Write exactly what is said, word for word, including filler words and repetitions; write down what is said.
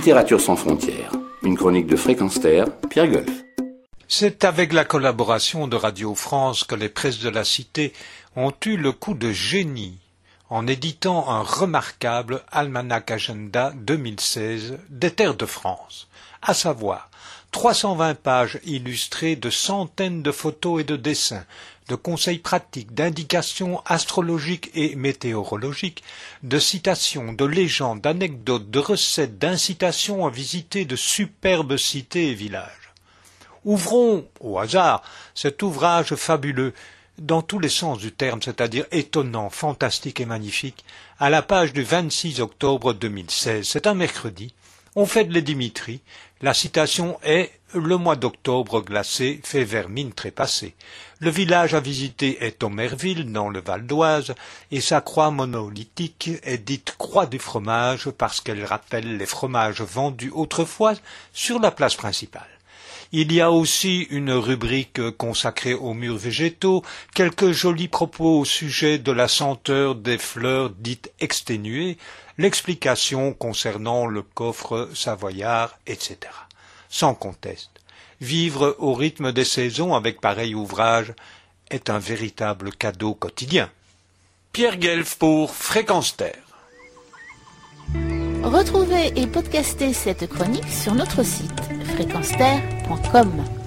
Littérature sans frontières, une chronique de Fréquence Terre, Pierre Golf. C'est avec la collaboration de Radio France que les presses de la Cité ont eu le coup de génie en éditant un remarquable almanach agenda deux mille seize des terres de France, à savoir trois cent vingt pages illustrées de centaines de photos et de dessins, de conseils pratiques, d'indications astrologiques et météorologiques, de citations, de légendes, d'anecdotes, de recettes, d'incitations à visiter de superbes cités et villages. Ouvrons, au hasard, cet ouvrage fabuleux, dans tous les sens du terme, c'est-à-dire étonnant, fantastique et magnifique, à la page du vingt-six octobre deux mille seize. C'est un mercredi. On fête les Dimitri. La citation est « Le mois d'octobre glacé fait vermine trépassée ». Le village à visiter est Omerville, dans le Val d'Oise, et sa croix monolithique est dite croix du fromage parce qu'elle rappelle les fromages vendus autrefois sur la place principale. Il y a aussi une rubrique consacrée aux murs végétaux, quelques jolis propos au sujet de la senteur des fleurs dites exténuées, l'explication concernant le coffre savoyard, et cetera. Sans conteste, vivre au rythme des saisons avec pareil ouvrage est un véritable cadeau quotidien. Pierre Guelf pour Fréquence Terre. Retrouvez et podcastez cette chronique sur notre site fréquence terre point com.